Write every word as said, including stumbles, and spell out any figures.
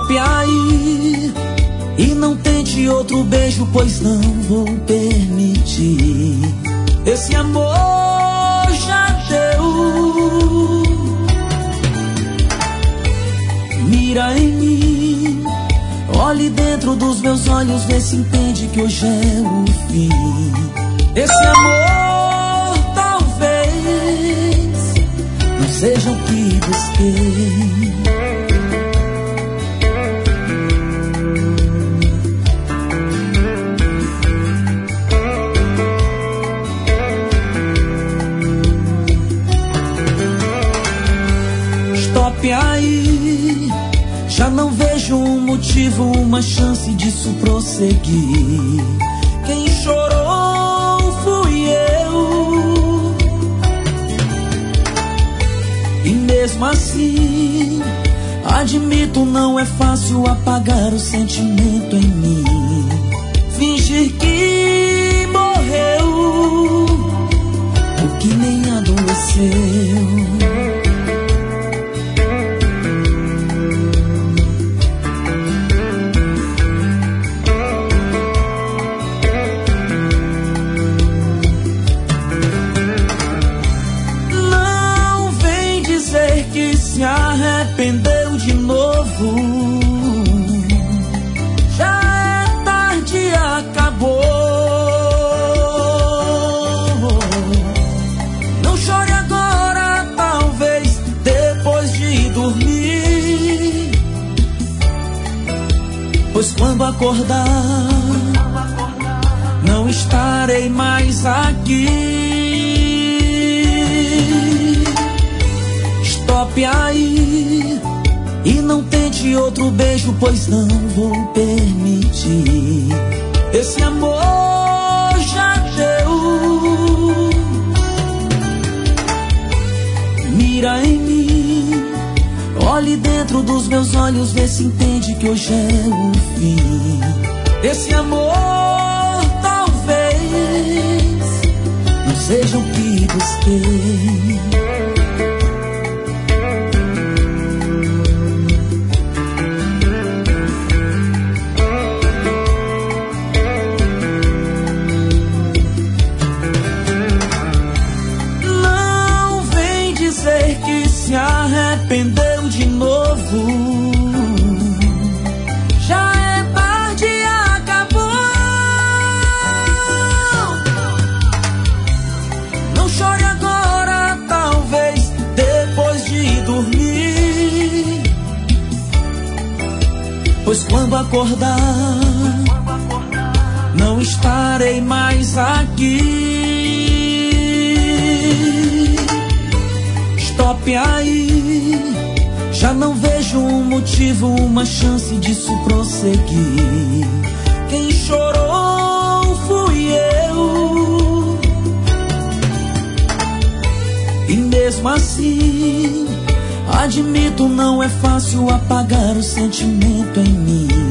Stop aí e não tente outro beijo, pois não vou permitir. Esse amor já deu. Mira em mim, olhe dentro dos meus olhos, vê se entende que hoje é o fim. Esse amor talvez não seja o que busquei. Stop aí, já não vejo um motivo, uma chance disso prosseguir. Quem chorou fui eu, e mesmo assim admito, não é fácil apagar o sentimento em mim. Fingir que morreu o que nem adoeceu. Se arrependeu de novo, já é tarde, acabou. Não chore agora, talvez depois de dormir, pois quando acordar não estarei mais aqui. Stop aí e não tente outro beijo, pois não vou permitir. Esse amor já deu. Mira em mim, olhe dentro dos meus olhos, vê se entende que hoje é o fim. Esse amor talvez não seja o que busquei. Que se arrependeu de novo, já é tarde, acabou. Não chore agora, talvez depois de dormir, pois quando acordar não estarei mais aqui. Stop aí, já não vejo um motivo, uma chance disso prosseguir. Quem chorou fui eu, e mesmo assim admito, não é fácil apagar o sentimento em mim.